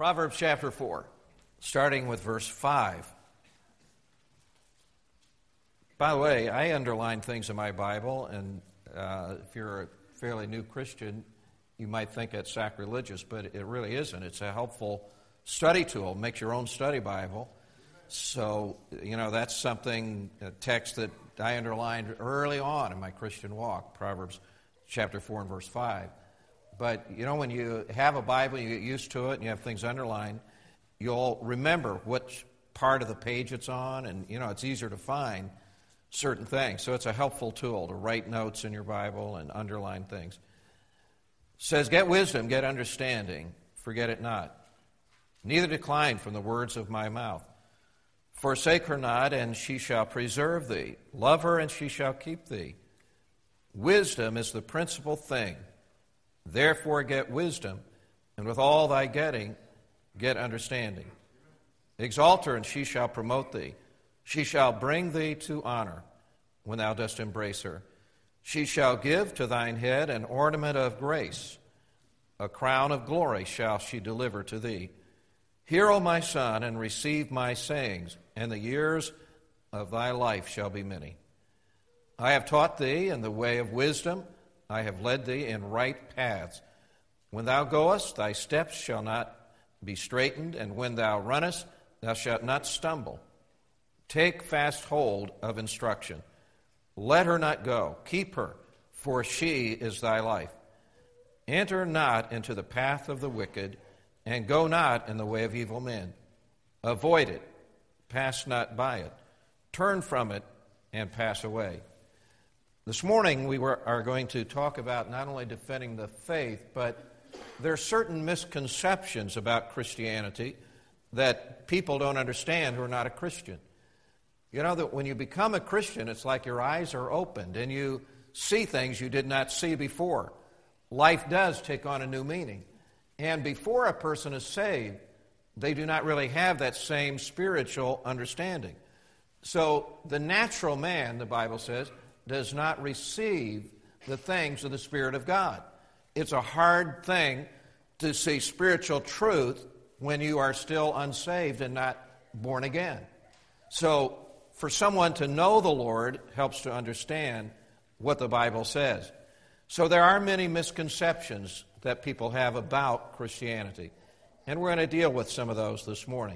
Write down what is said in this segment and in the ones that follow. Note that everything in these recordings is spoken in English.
Proverbs chapter 4, starting with verse 5. By the way, I underline things in my Bible, and if you're a fairly new Christian, you might think it's sacrilegious, but it really isn't. It's a helpful study tool. Make your own study Bible. So, that's something, a text that I underlined early on in my Christian walk, Proverbs chapter 4 and verse 5. But, when you have a Bible, you get used to it, and you have things underlined, you'll remember which part of the page it's on, and, it's easier to find certain things. So it's a helpful tool to write notes in your Bible and underline things. It says, get wisdom, get understanding, forget it not. Neither decline from the words of my mouth. Forsake her not, and she shall preserve thee. Love her, and she shall keep thee. Wisdom is the principal thing. Therefore get wisdom, and with all thy getting, get understanding. Exalt her, and she shall promote thee. She shall bring thee to honor when thou dost embrace her. She shall give to thine head an ornament of grace. A crown of glory shall she deliver to thee. Hear, O my son, and receive my sayings, and the years of thy life shall be many. I have taught thee in the way of wisdom. I have led thee in right paths. When thou goest, thy steps shall not be straitened, and when thou runnest, thou shalt not stumble. Take fast hold of instruction. Let her not go. Keep her, for she is thy life. Enter not into the path of the wicked, and go not in the way of evil men. Avoid it. Pass not by it. Turn from it, and pass away. This morning we are going to talk about not only defending the faith, but there are certain misconceptions about Christianity that people don't understand who are not a Christian. You know that when you become a Christian, it's like your eyes are opened and you see things you did not see before. Life does take on a new meaning. And before a person is saved, they do not really have that same spiritual understanding. So the natural man, the Bible says, does not receive the things of the Spirit of God. It's a hard thing to see spiritual truth when you are still unsaved and not born again. So for someone to know the Lord helps to understand what the Bible says. So there are many misconceptions that people have about Christianity, and we're going to deal with some of those this morning.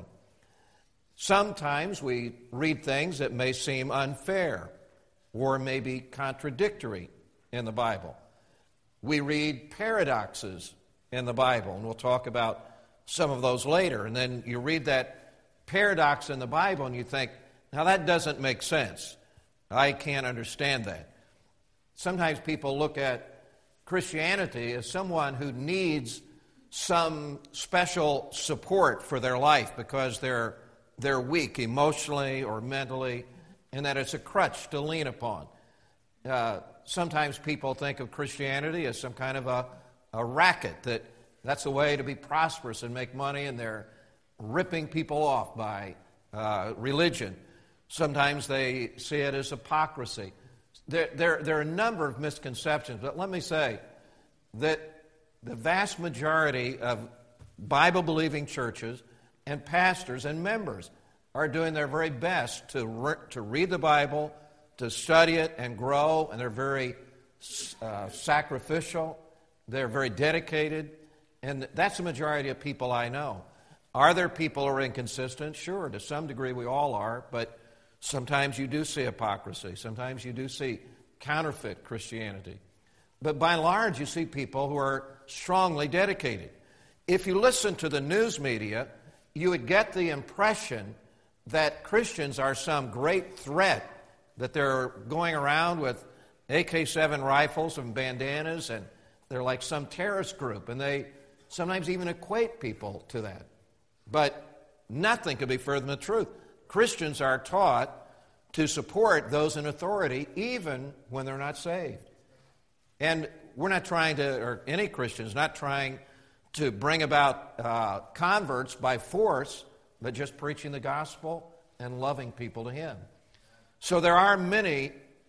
Sometimes we read things that may seem unfair or may be contradictory in the Bible. We read paradoxes in the Bible, and we'll talk about some of those later. And then you read that paradox in the Bible and you think, now that doesn't make sense. I can't understand that. Sometimes people look at Christianity as someone who needs some special support for their life because they're weak emotionally or mentally, and that it's a crutch to lean upon. Sometimes people think of Christianity as some kind of a racket, that's a way to be prosperous and make money, and they're ripping people off by religion. Sometimes they see it as hypocrisy. There are a number of misconceptions, but let me say that the vast majority of Bible-believing churches and pastors and members are doing their very best to read the Bible, to study it and grow, and they're very sacrificial, they're very dedicated, and that's the majority of people I know. Are there people who are inconsistent? Sure, to some degree we all are, but sometimes you do see hypocrisy. Sometimes you do see counterfeit Christianity. But by and large, you see people who are strongly dedicated. If you listen to the news media, you would get the impression that Christians are some great threat, that they're going around with AK-7 rifles and bandanas, and they're like some terrorist group, and they sometimes even equate people to that. But nothing could be further from the truth. Christians are taught to support those in authority even when they're not saved. And we're not trying to, or any Christian is not trying to bring about converts by force, but just preaching the gospel and loving people to Him. So there are many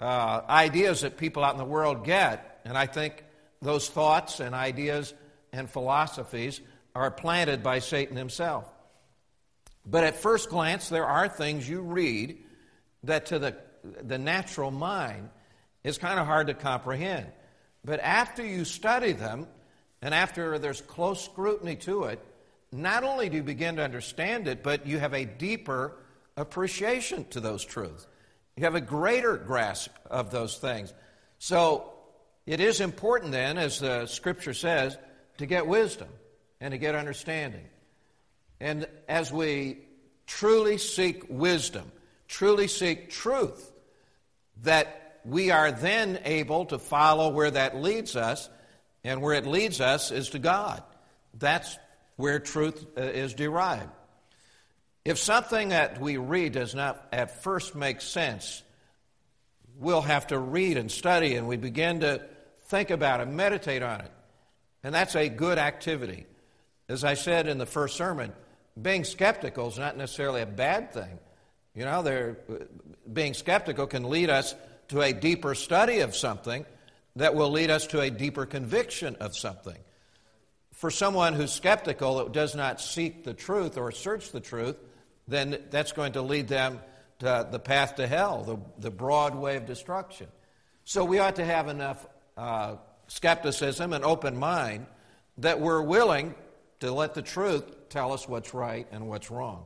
ideas that people out in the world get, and I think those thoughts and ideas and philosophies are planted by Satan himself. But at first glance, there are things you read that to the natural mind is kind of hard to comprehend. But after you study them, and after there's close scrutiny to it, not only do you begin to understand it, but you have a deeper appreciation to those truths. You have a greater grasp of those things. So it is important then, as the Scripture says, to get wisdom and to get understanding. And as we truly seek wisdom, truly seek truth, that we are then able to follow where that leads us, and where it leads us is to God. That's where truth is derived. If something that we read does not at first make sense, we'll have to read and study, and we begin to think about it, meditate on it. And that's a good activity. As I said in the first sermon, being skeptical is not necessarily a bad thing. You know, being skeptical can lead us to a deeper study of something that will lead us to a deeper conviction of something. For someone who's skeptical that does not seek the truth or search the truth, then that's going to lead them to the path to hell, the broad way of destruction. So we ought to have enough skepticism and open mind that we're willing to let the truth tell us what's right and what's wrong.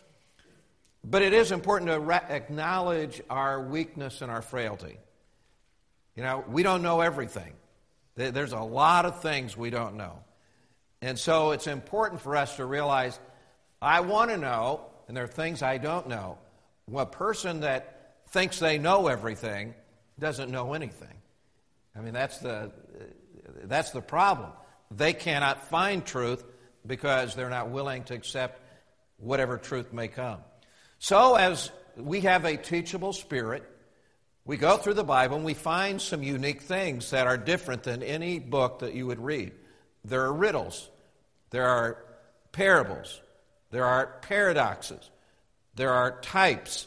But it is important to acknowledge our weakness and our frailty. You know, we don't know everything. There's a lot of things we don't know. And so it's important for us to realize, I want to know, and there are things I don't know. A person that thinks they know everything doesn't know anything. I mean, that's the problem. They cannot find truth because they're not willing to accept whatever truth may come. So as we have a teachable spirit, we go through the Bible and we find some unique things that are different than any book that you would read. There are riddles. There are parables. There are paradoxes. There are types,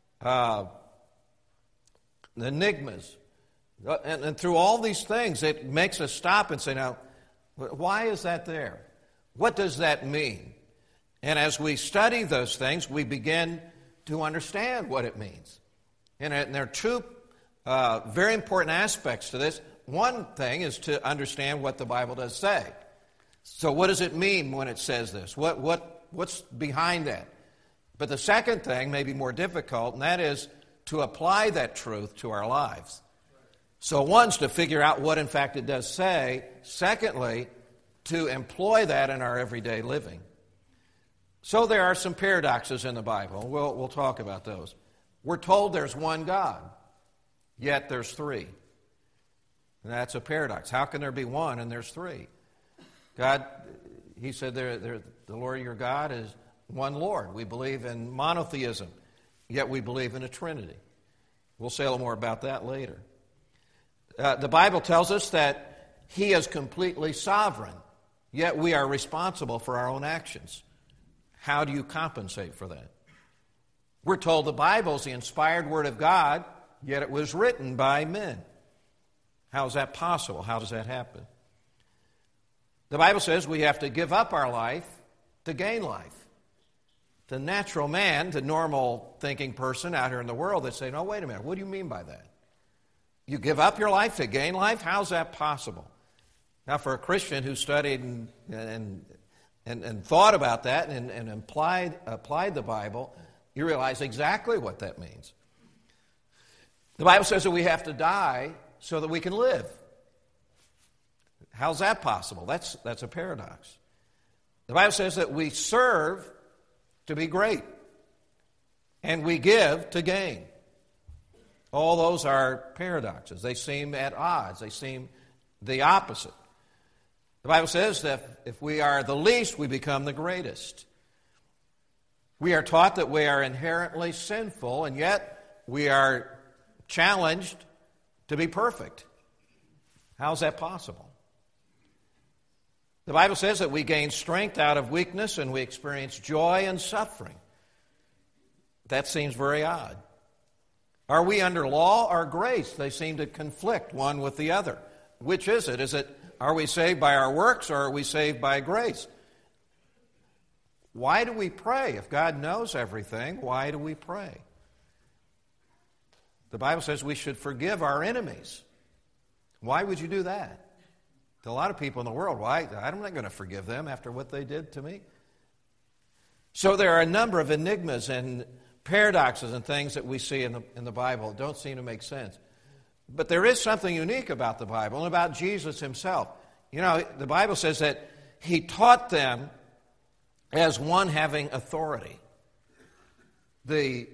enigmas. And through all these things, it makes us stop and say, now, why is that there? What does that mean? And as we study those things, we begin to understand what it means. And there are two very important aspects to this. One thing is to understand what the Bible does say. So what does it mean when it says this? What's behind that? But the second thing may be more difficult, and that is to apply that truth to our lives. So one's to figure out what in fact it does say. Secondly, to employ that in our everyday living. So there are some paradoxes in the Bible. We'll talk about those. We're told there's one God, yet there's three. And that's a paradox. How can there be one and there's three? God, he said, the Lord your God is one Lord. We believe in monotheism, yet we believe in a Trinity. We'll say a little more about that later. The Bible tells us that he is completely sovereign, yet we are responsible for our own actions. How do you compensate for that? We're told the Bible is the inspired Word of God, yet it was written by men. How is that possible? How does that happen? The Bible says we have to give up our life to gain life. The natural man, the normal thinking person out here in the world, they say, no, wait a minute, what do you mean by that? You give up your life to gain life? How's that possible? Now, for a Christian who studied and thought about that and applied the Bible, you realize exactly what that means. The Bible says that we have to die so that we can live. How's that possible? That's a paradox. The Bible says that we serve to be great, and we give to gain. All those are paradoxes. They seem at odds. They seem the opposite. The Bible says that if we are the least, we become the greatest. We are taught that we are inherently sinful, and yet we are challenged to be perfect. How's that possible? The Bible says that we gain strength out of weakness and we experience joy and suffering. That seems very odd. Are we under law or grace? They seem to conflict one with the other. Which is it? Are we saved by our works or are we saved by grace? Why do we pray? If God knows everything, why do we pray? The Bible says we should forgive our enemies. Why would you do that? To a lot of people in the world, why? I'm not going to forgive them after what they did to me. So there are a number of enigmas and paradoxes and things that we see in the Bible that don't seem to make sense. But there is something unique about the Bible and about Jesus himself. You know, the Bible says that he taught them as one having authority. The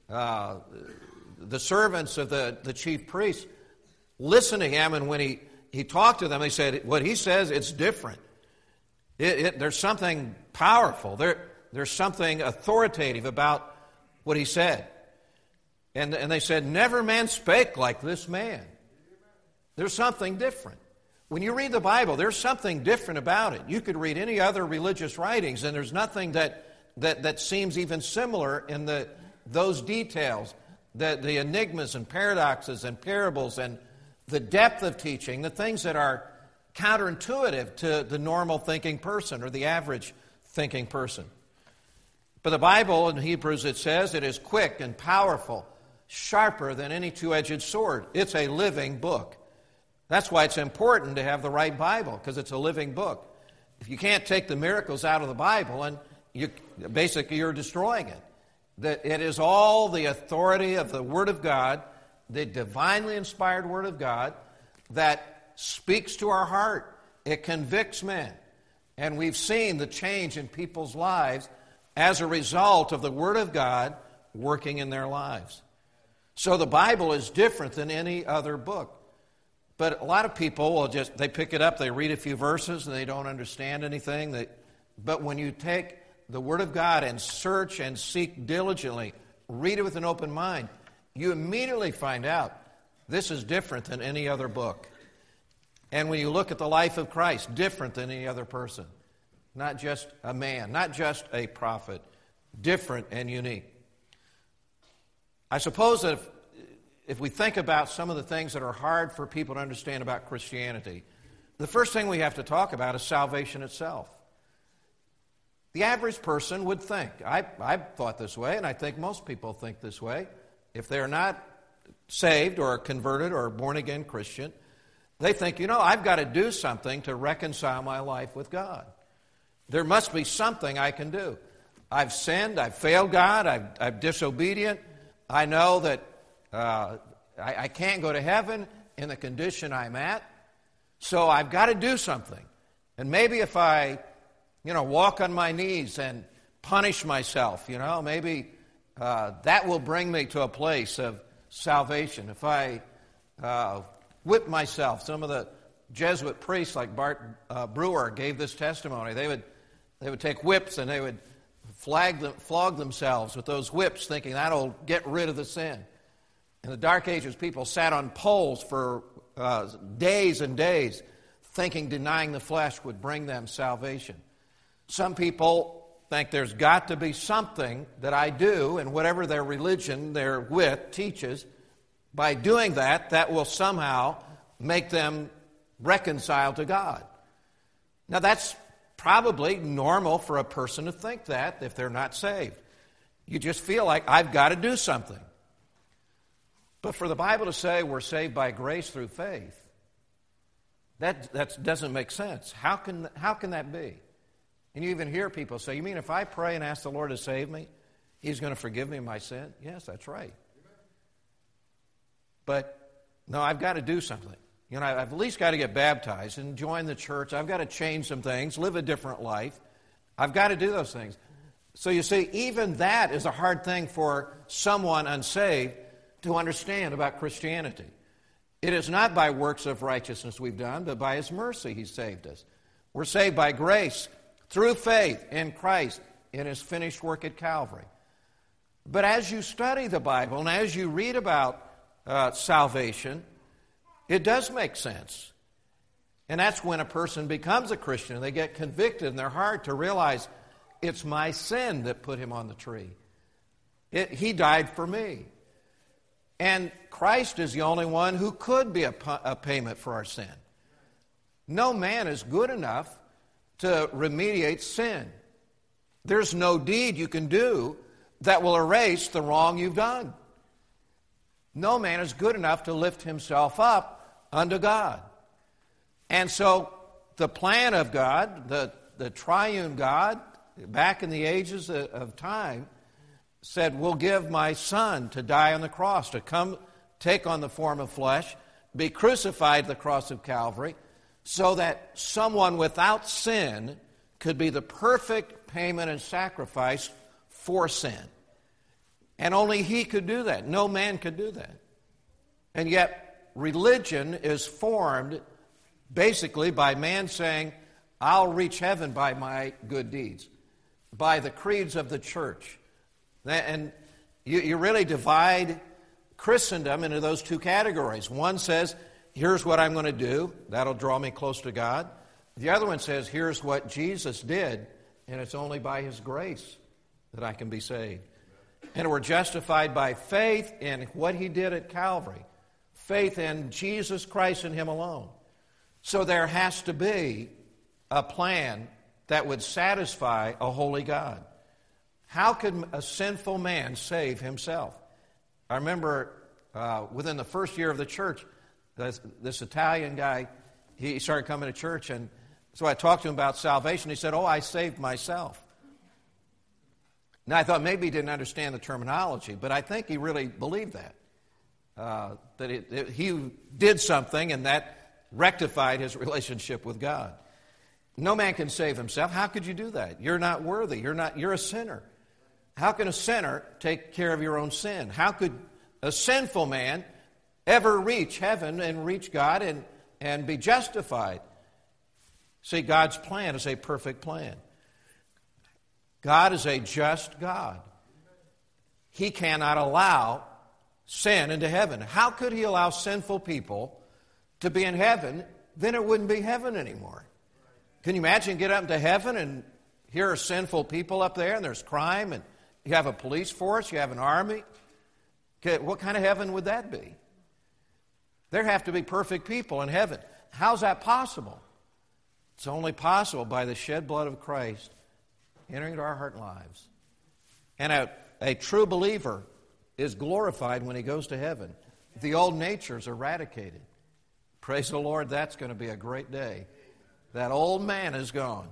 servants of the chief priests listened to him, and when he talked to them, they said, what he says, it's different. There's something powerful. There's something authoritative about what he said. And they said, never man spake like this man. There's something different. When you read the Bible, there's something different about it. You could read any other religious writings, and there's nothing that seems even similar in those details, the enigmas and paradoxes and parables and the depth of teaching, the things that are counterintuitive to the normal thinking person or the average thinking person. But the Bible in Hebrews, it says, it is quick and powerful, sharper than any two-edged sword. It's a living book. That's why it's important to have the right Bible, because it's a living book. If you can't take the miracles out of the Bible, and you're destroying it. That it is all the authority of the Word of God, the divinely inspired Word of God, that speaks to our heart. It convicts men. And we've seen the change in people's lives as a result of the Word of God working in their lives. So the Bible is different than any other book. But a lot of people will they pick it up, they read a few verses, and they don't understand anything. But when you take the Word of God and search and seek diligently, read it with an open mind, you immediately find out this is different than any other book. And when you look at the life of Christ, different than any other person. Not just a man, not just a prophet, different and unique. I suppose that if we think about some of the things that are hard for people to understand about Christianity, the first thing we have to talk about is salvation itself. The average person would think, I've thought this way, and I think most people think this way. If they're not saved or converted or born-again Christian, they think, I've got to do something to reconcile my life with God. There must be something I can do. I've sinned, I've failed God, I'm disobedient. I know that I can't go to heaven in the condition I'm at, so I've got to do something. And maybe if I walk on my knees and punish myself, maybe that will bring me to a place of salvation. If I whip myself, some of the Jesuit priests like Bart Brewer gave this testimony. They would take whips and they would flog themselves with those whips, thinking that'll get rid of the sin. In the Dark Ages, people sat on poles for days and days, thinking denying the flesh would bring them salvation. Some people think there's got to be something that I do, and whatever their religion they're with teaches, by doing that will somehow make them reconciled to God. Now that's probably normal for a person to think that if they're not saved. You just feel like, I've got to do something. But for the Bible to say we're saved by grace through faith, that doesn't make sense. How can that be? And you even hear people say, you mean if I pray and ask the Lord to save me, He's going to forgive me my sin? Yes, that's right. But no, I've got to do something. I've at least got to get baptized and join the church. I've got to change some things, live a different life. I've got to do those things. So you see, even that is a hard thing for someone unsaved to understand about Christianity. It is not by works of righteousness we've done, but by His mercy He saved us. We're saved by grace through faith in Christ in His finished work at Calvary. But as you study the Bible and as you read about salvation, it does make sense. And that's when a person becomes a Christian. They get convicted in their heart to realize it's my sin that put Him on the tree. He died for me. And Christ is the only one who could be a payment for our sin. No man is good enough to remediate sin. There's no deed you can do that will erase the wrong you've done. No man is good enough to lift himself up unto God. And so the plan of God, the triune God, back in the ages of time, said, we'll give my Son to die on the cross, to come take on the form of flesh, be crucified at the cross of Calvary, so that someone without sin could be the perfect payment and sacrifice for sin. And only He could do that. No man could do that. And yet, religion is formed basically by man saying, I'll reach heaven by my good deeds, by the creeds of the church. And you really divide Christendom into those two categories. One says, here's what I'm going to do. That'll draw me close to God. The other one says, here's what Jesus did, and it's only by His grace that I can be saved. And we're justified by faith in what He did at Calvary. Faith in Jesus Christ and Him alone. So there has to be a plan that would satisfy a holy God. How could a sinful man save himself? I remember within the first year of the church, this Italian guy, he started coming to church, and so I talked to him about salvation. He said, I saved myself. Now, I thought maybe he didn't understand the terminology, but I think he really believed that. That he did something, and that rectified his relationship with God. No man can save himself. How could you do that? You're not worthy. You're a sinner. How can a sinner take care of your own sin? How could a sinful man ever reach heaven and reach God and be justified? See, God's plan is a perfect plan. God is a just God. He cannot allow sin into heaven. How could He allow sinful people to be in heaven? Then it wouldn't be heaven anymore. Can you imagine get up into heaven and here are sinful people up there and there's crime and you have a police force, you have an army? Okay, what kind of heaven would that be? There have to be perfect people in heaven. How's that possible? It's only possible by the shed blood of Christ entering into our heart and lives. And a true believer is glorified when he goes to heaven. The old nature is eradicated. Praise the Lord, that's going to be a great day. That old man is gone.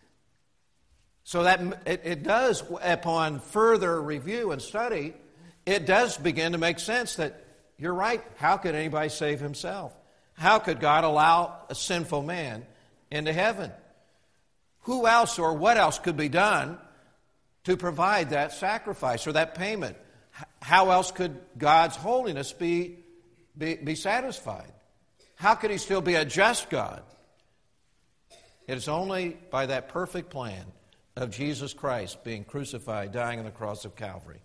So that it does, upon further review and study, it does begin to make sense that you're right. How could anybody save himself? How could God allow a sinful man into heaven? Who else or what else could be done to provide that sacrifice or that payment? How else could God's holiness be satisfied? How could He still be a just God? It is only by that perfect plan of Jesus Christ being crucified, dying on the cross of Calvary.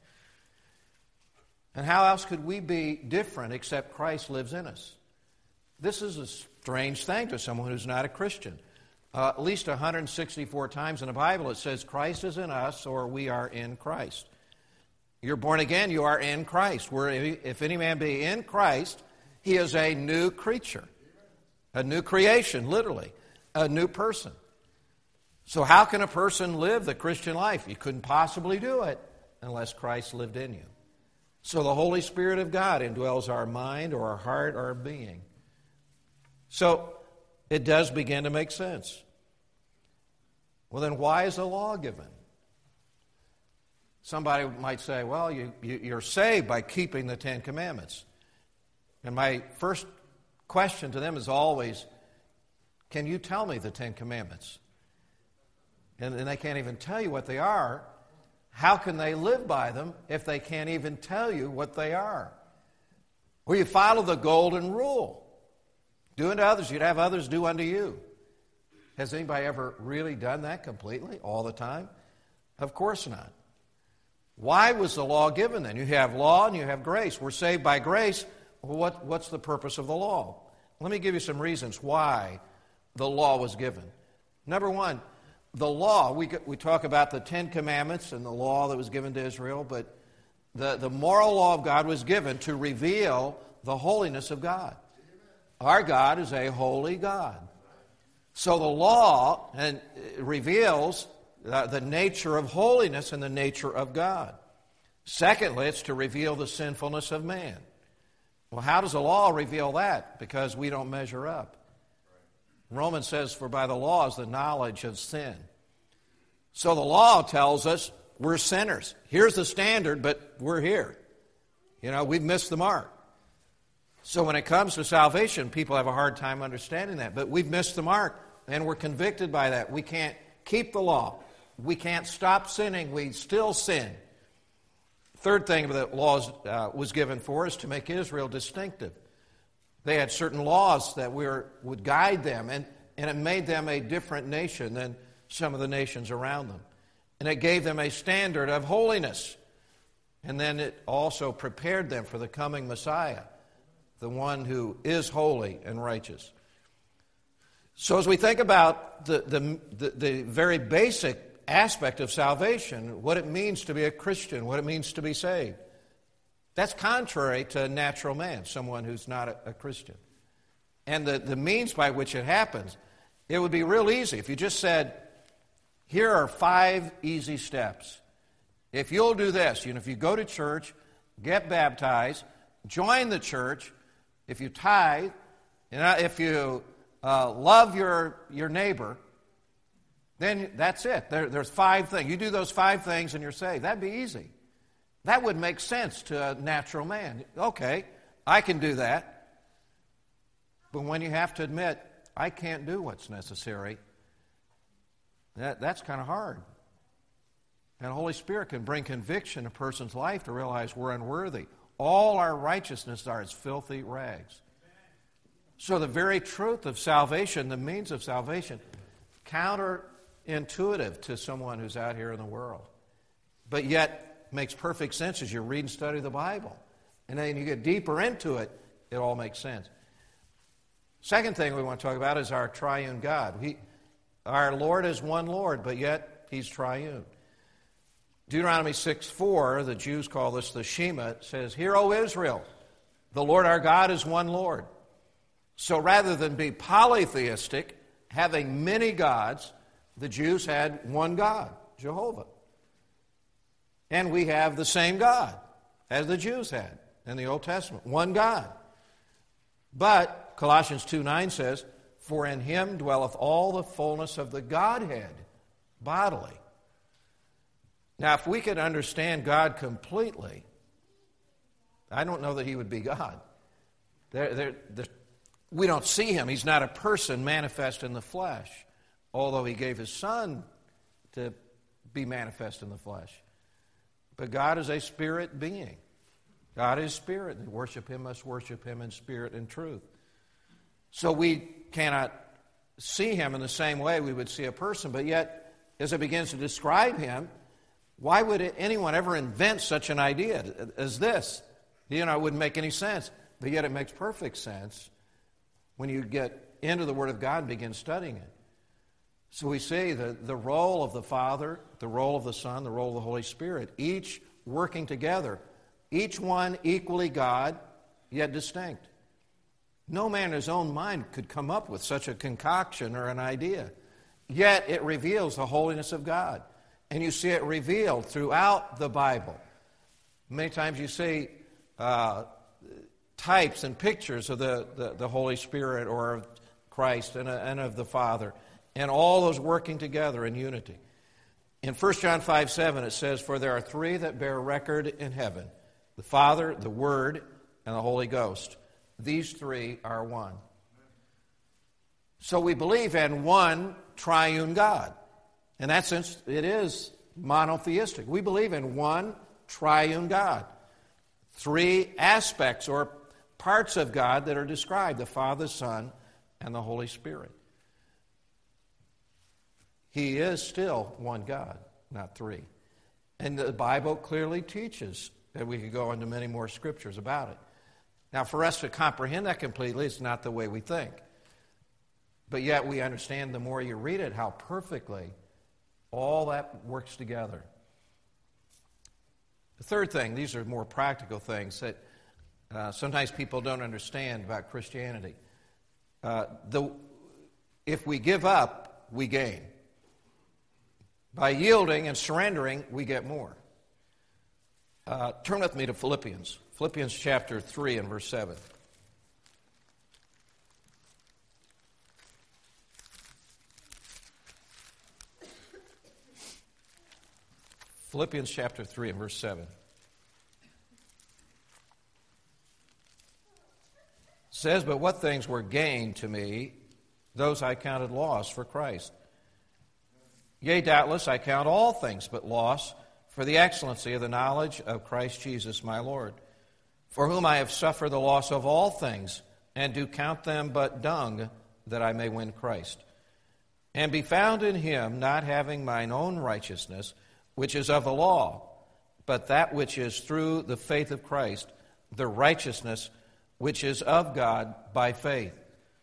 And how else could we be different except Christ lives in us? This is a strange thing to someone who's not a Christian. At least 164 times in the Bible it says Christ is in us or we are in Christ. You're born again, you are in Christ. If any man be in Christ, he is a new creature, a new creation, literally, a new person. So how can a person live the Christian life? You couldn't possibly do it unless Christ lived in you. So the Holy Spirit of God indwells our mind or our heart or our being. So it does begin to make sense. Well, then why is the law given? Somebody might say, well, you're saved by keeping the Ten Commandments. And my first question to them is always, can you tell me the Ten Commandments? And they can't even tell you what they are. How can they live by them if they can't even tell you what they are? Well, you follow the golden rule. Do unto others, you'd have others do unto you. Has anybody ever really done that completely, all the time? Of course not. Why was the law given then? You have law and you have grace. We're saved by grace. Well, what's the purpose of the law? Let me give you some reasons why the law was given. Number one, the law, we talk about the Ten Commandments and the law that was given to Israel, but the moral law of God was given to reveal the holiness of God. Our God is a holy God. So the law reveals the nature of holiness and the nature of God. Secondly, it's to reveal the sinfulness of man. Well, how does the law reveal that? Because we don't measure up. Romans says, for by the law is the knowledge of sin. So the law tells us we're sinners. Here's the standard, but we're here. We've missed the mark. So when it comes to salvation, people have a hard time understanding that. But we've missed the mark, and we're convicted by that. We can't keep the law. We can't stop sinning. We still sin. Third thing that law was given for is to make Israel distinctive. They had certain laws that would guide them, and it made them a different nation than some of the nations around them. And it gave them a standard of holiness. And then it also prepared them for the coming Messiah, the one who is holy and righteous. So as we think about the very basic aspect of salvation, what it means to be a Christian, what it means to be saved, that's contrary to natural man, someone who's not a Christian. And the means by which it happens, it would be real easy if you just said, here are 5 easy steps. If you'll do this, if you go to church, get baptized, join the church, if you tithe, if you love your neighbor, then that's it. There's 5 things. You do those 5 things and you're saved. That'd be easy. That would make sense to a natural man. Okay, I can do that. But when you have to admit, I can't do what's necessary, that's kind of hard. And the Holy Spirit can bring conviction in a person's life to realize we're unworthy. All our righteousness are as filthy rags. So the very truth of salvation, the means of salvation, counterintuitive to someone who's out here in the world. But yet makes perfect sense as you read and study the Bible. And then you get deeper into it, it all makes sense. Second thing we want to talk about is our triune God. Our Lord is one Lord, but yet He's triune. Deuteronomy 6:4, the Jews call this the Shema, says, Hear, O Israel, the Lord our God is one Lord. So rather than be polytheistic, having many gods, the Jews had one God, Jehovah. And we have the same God as the Jews had in the Old Testament, one God. But Colossians 2:9 says, For in Him dwelleth all the fullness of the Godhead bodily. Now, if we could understand God completely, I don't know that He would be God. We don't see Him. He's not a person manifest in the flesh, although He gave His Son to be manifest in the flesh. But God is a spirit being. God is spirit. And worship Him must worship Him in spirit and truth. So we cannot see Him in the same way we would see a person, but yet, as it begins to describe Him, why would anyone ever invent such an idea as this? It wouldn't make any sense. But yet it makes perfect sense when you get into the Word of God and begin studying it. So we see the role of the Father, the role of the Son, the role of the Holy Spirit, each working together, each one equally God, yet distinct. No man in his own mind could come up with such a concoction or an idea. Yet it reveals the holiness of God. And you see it revealed throughout the Bible. Many times you see types and pictures of the Holy Spirit or of Christ and of the Father, and all those working together in unity. In 1 John 5:7 it says, For there are 3 that bear record in heaven, the Father, the Word, and the Holy Ghost. These 3 are one. So we believe in one triune God. In that sense, it is monotheistic. We believe in one triune God. 3 aspects or parts of God that are described, the Father, Son, and the Holy Spirit. He is still one God, not 3. And the Bible clearly teaches that we could go into many more scriptures about it. Now, for us to comprehend that completely, it's not the way we think. But yet we understand the more you read it, how perfectly all that works together. The third thing, these are more practical things that sometimes people don't understand about Christianity. If we give up, we gain. By yielding and surrendering, we get more. Turn with me to Philippians. Philippians chapter 3 and verse 7. Philippians chapter 3 and verse 7. Says, "But what things were gained to me, those I counted loss for Christ. Yea, doubtless I count all things but loss for the excellency of the knowledge of Christ Jesus my Lord, for whom I have suffered the loss of all things, and do count them but dung, that I may win Christ, and be found in him, not having mine own righteousness, which is of the law, but that which is through the faith of Christ, the righteousness which is of God by faith,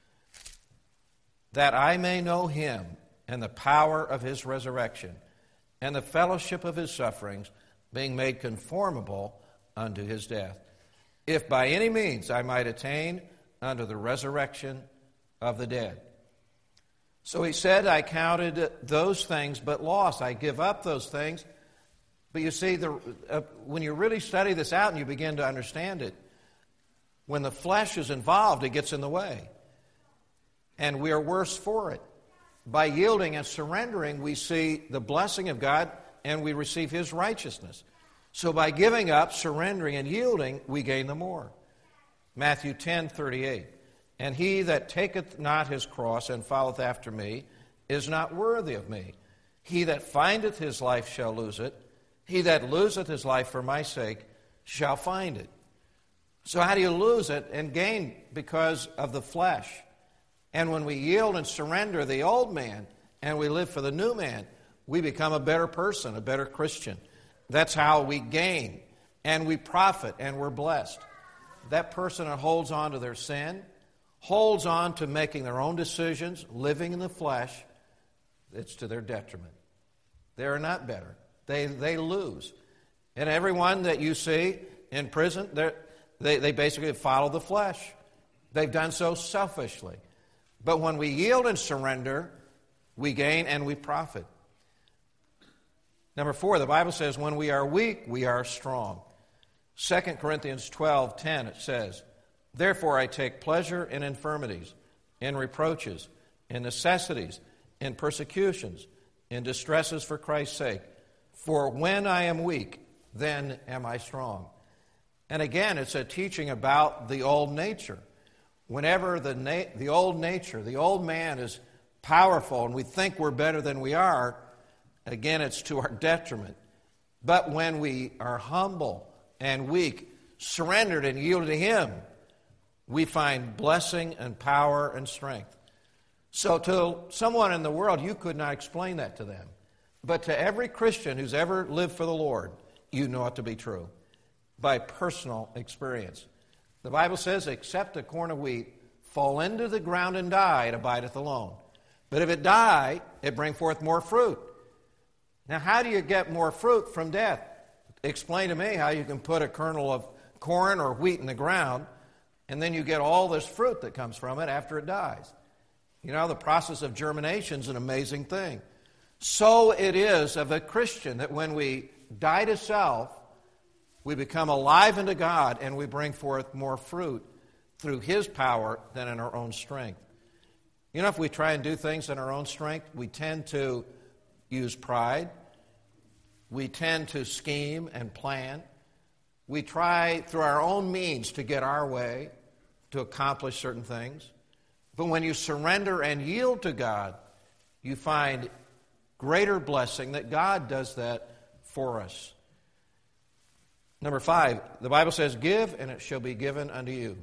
that I may know him and the power of his resurrection, and the fellowship of his sufferings, being made conformable unto his death, if by any means I might attain unto the resurrection of the dead." So he said, I counted those things but loss. I give up those things. But you see, when you really study this out and you begin to understand it, when the flesh is involved, it gets in the way. And we are worse for it. By yielding and surrendering, we see the blessing of God and we receive his righteousness. So by giving up, surrendering, and yielding, we gain the more. Matthew 10:38. "And he that taketh not his cross and followeth after me is not worthy of me. He that findeth his life shall lose it. He that loseth his life for my sake shall find it." So how do you lose it and gain? Because of the flesh. And when we yield and surrender the old man and we live for the new man, we become a better person, a better Christian. That's how we gain and we profit and we're blessed. That person that holds on to their sin, holds on to making their own decisions, living in the flesh, it's to their detriment. They are not better. They lose. And everyone that you see in prison, they basically follow the flesh. They've done so selfishly. But when we yield and surrender, we gain and we profit. Number 4, the Bible says, when we are weak, we are strong. 2 Corinthians 12:10, it says, "Therefore I take pleasure in infirmities, in reproaches, in necessities, in persecutions, in distresses for Christ's sake. For when I am weak, then am I strong." And again, it's a teaching about the old nature. Whenever the old nature, the old man is powerful and we think we're better than we are, again, it's to our detriment. But when we are humble and weak, surrendered and yielded to him, we find blessing and power and strength. So to someone in the world, you could not explain that to them. But to every Christian who's ever lived for the Lord, you know it to be true by personal experience. The Bible says, "Except a corn of wheat fall into the ground and die, it abideth alone. But if it die, it bring forth more fruit." Now, how do you get more fruit from death? Explain to me how you can put a kernel of corn or wheat in the ground, and then you get all this fruit that comes from it after it dies. You know, the process of germination is an amazing thing. So it is of a Christian that when we die to self, we become alive unto God and we bring forth more fruit through his power than in our own strength. You know, if we try and do things in our own strength, we tend to use pride. We tend to scheme and plan. We try through our own means to get our way, to accomplish certain things. But when you surrender and yield to God, you find greater blessing that God does that for us. Number 5, the Bible says, "Give, and it shall be given unto you."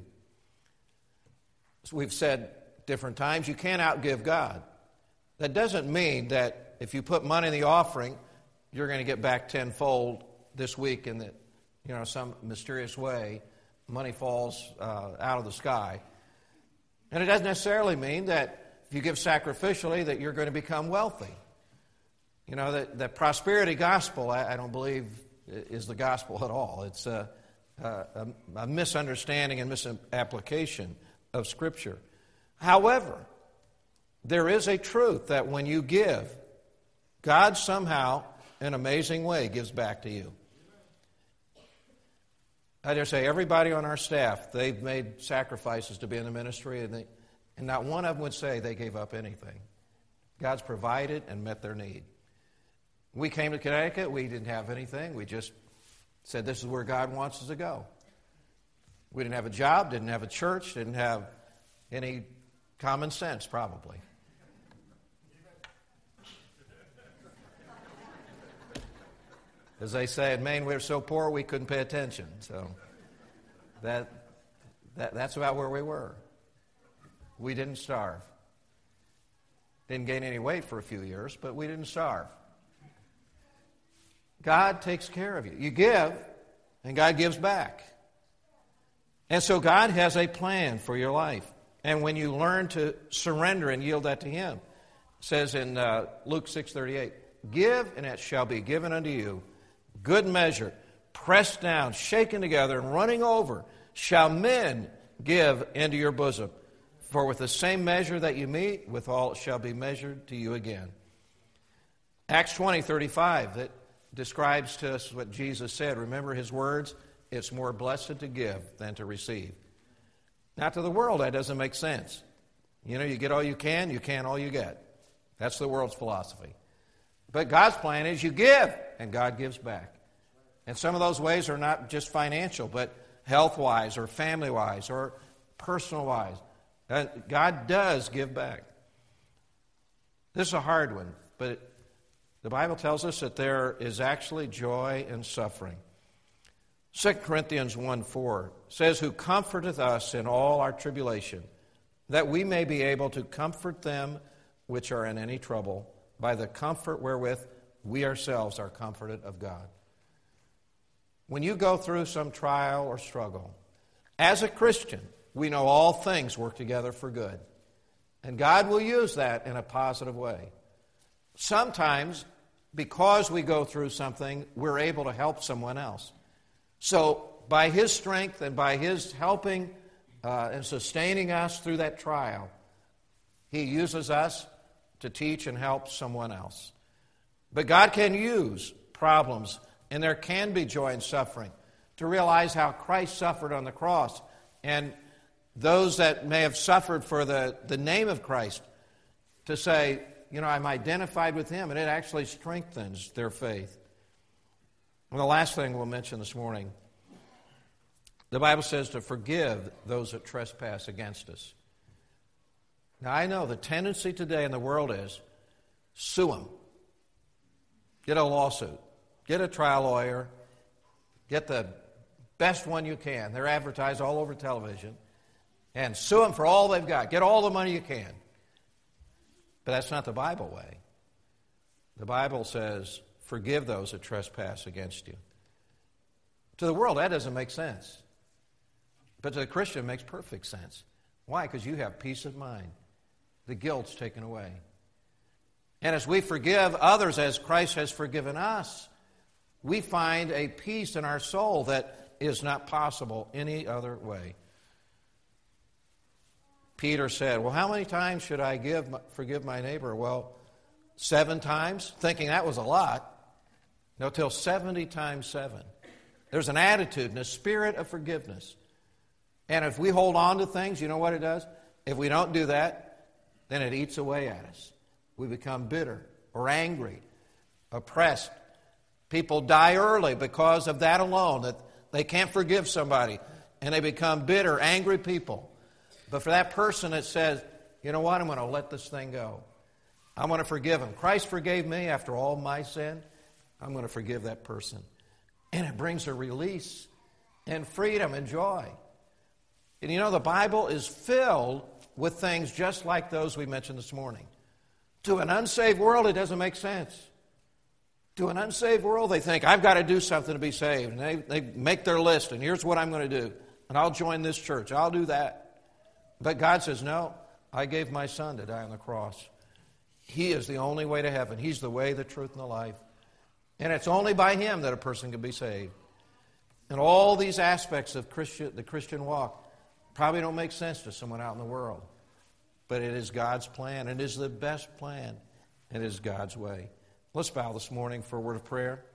So we've said different times, you can't outgive God. That doesn't mean that if you put money in the offering, you're going to get back tenfold this week in that, some mysterious way, money falls out of the sky. And it doesn't necessarily mean that if you give sacrificially that you're going to become wealthy. You know, that prosperity gospel, I don't believe is the gospel at all. It's a misunderstanding and misapplication of Scripture. However, there is a truth that when you give, God somehow, in an amazing way, gives back to you. I dare say everybody on our staff, they've made sacrifices to be in the ministry, and not one of them would say they gave up anything. God's provided and met their need. We came to Connecticut, we didn't have anything. We just said this is where God wants us to go. We didn't have a job, didn't have a church, didn't have any common sense, probably. As they say in Maine, we were so poor we couldn't pay attention. So that's about where we were. We didn't starve. Didn't gain any weight for a few years, but we didn't starve. God takes care of you. You give, and God gives back. And so God has a plan for your life. And when you learn to surrender and yield that to Him, it says in Luke 6:38, give, and it shall be given unto you. Good measure, pressed down, shaken together, and running over, shall men give into your bosom. For with the same measure that you meet, withal it shall be measured to you again. Acts 20:35, that describes to us what Jesus said. Remember His words? It's more blessed to give than to receive. Now, to the world, that doesn't make sense. You know, you get all you can all you get. That's the world's philosophy. But God's plan is you give, and God gives back. And some of those ways are not just financial, but health-wise or family-wise or personal-wise. God does give back. This is a hard one, but the Bible tells us that there is actually joy in suffering. 2 Corinthians 1:4 says, who comforteth us in all our tribulation, that we may be able to comfort them which are in any trouble, by the comfort wherewith we ourselves are comforted of God. When you go through some trial or struggle, as a Christian, we know all things work together for good. And God will use that in a positive way. Sometimes, because we go through something, we're able to help someone else. So, by His strength and by His helping and sustaining us through that trial, He uses us to teach and help someone else. But God can use problems, and there can be joy in suffering, to realize how Christ suffered on the cross. And those that may have suffered for the name of Christ, to say, you know, I'm identified with Him, and it actually strengthens their faith. And the last thing we'll mention this morning, the Bible says to forgive those that trespass against us. Now, I know the tendency today in the world is sue them. Get a lawsuit. Get a trial lawyer. Get the best one you can. They're advertised all over television. And sue them for all they've got. Get all the money you can. But that's not the Bible way. The Bible says, forgive those that trespass against you. To the world, that doesn't make sense. But to the Christian, it makes perfect sense. Why? Because you have peace of mind. The guilt's taken away. And as we forgive others as Christ has forgiven us, we find a peace in our soul that is not possible any other way. Peter said, well, how many times should I forgive my neighbor? Well, 7 times, thinking that was a lot. No, till 70 times 7. There's an attitude and a spirit of forgiveness. And if we hold on to things, you know what it does? If we don't do that, then it eats away at us. We become bitter or angry, oppressed. People die early because of that alone, that they can't forgive somebody, and they become bitter, angry people. But for that person that says, you know what, I'm going to let this thing go. I'm going to forgive him. Christ forgave me after all my sin. I'm going to forgive that person. And it brings a release and freedom and joy. And you know, the Bible is filled with things just like those we mentioned this morning. To an unsaved world, it doesn't make sense. To an unsaved world, they think, I've got to do something to be saved. And they make their list, and here's what I'm going to do. And I'll join this church. I'll do that. But God says, no, I gave my Son to die on the cross. He is the only way to heaven. He's the way, the truth, and the life. And it's only by Him that a person can be saved. And all these aspects of the Christian walk probably don't make sense to someone out in the world. But it is God's plan. It is the best plan. It is God's way. Let's bow this morning for a word of prayer.